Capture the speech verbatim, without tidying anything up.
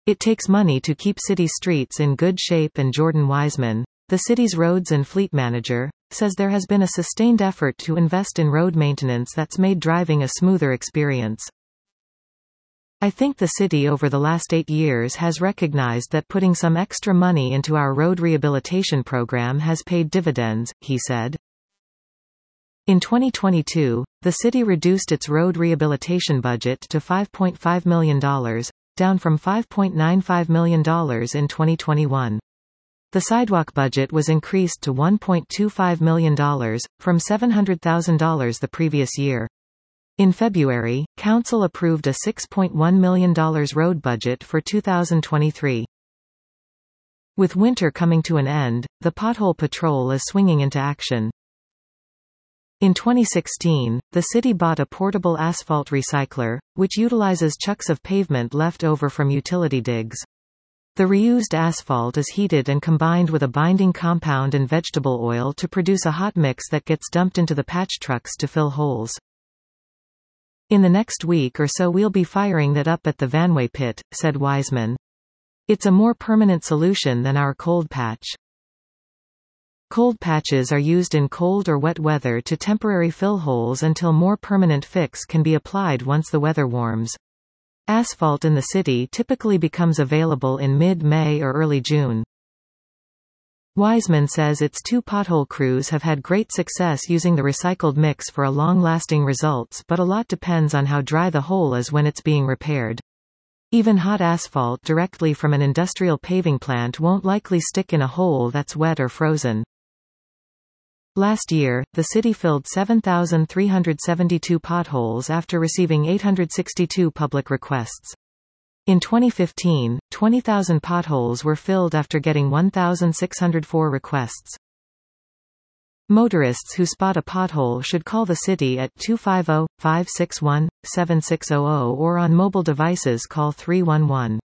It takes money to keep city streets in good shape, and Jordan Wiseman, the city's roads and fleet manager, says there has been a sustained effort to invest in road maintenance that's made driving a smoother experience. I think the city over the last eight years has recognized that putting some extra money into our road rehabilitation program has paid dividends, he said. In twenty twenty-two, the city reduced its road rehabilitation budget to five point five million dollars, down from five point nine five million dollars in twenty twenty-one. The sidewalk budget was increased to one point two five million dollars, from seven hundred thousand dollars the previous year. In February, Council approved a six point one million dollars road budget for two thousand twenty-three. With winter coming to an end, the pothole patrol is swinging into action. In twenty sixteen, the city bought a portable asphalt recycler, which utilizes chunks of pavement left over from utility digs. The reused asphalt is heated and combined with a binding compound and vegetable oil to produce a hot mix that gets dumped into the patch trucks to fill holes. In the next week or so we'll be firing that up at the Vanway pit, said Wiseman. It's a more permanent solution than our cold patch. Cold patches are used in cold or wet weather to temporarily fill holes until more permanent fix can be applied once the weather warms. Asphalt in the city typically becomes available in mid-May or early June. Wiseman says its two pothole crews have had great success using the recycled mix for a long-lasting results, but a lot depends on how dry the hole is when it's being repaired. Even hot asphalt directly from an industrial paving plant won't likely stick in a hole that's wet or frozen. Last year, the city filled seven thousand three hundred seventy-two potholes after receiving eight hundred sixty-two public requests. In twenty fifteen, twenty thousand potholes were filled after getting one thousand six hundred four requests. Motorists who spot a pothole should call the city at two five zero, five six one, seven six zero zero or on mobile devices call three one one.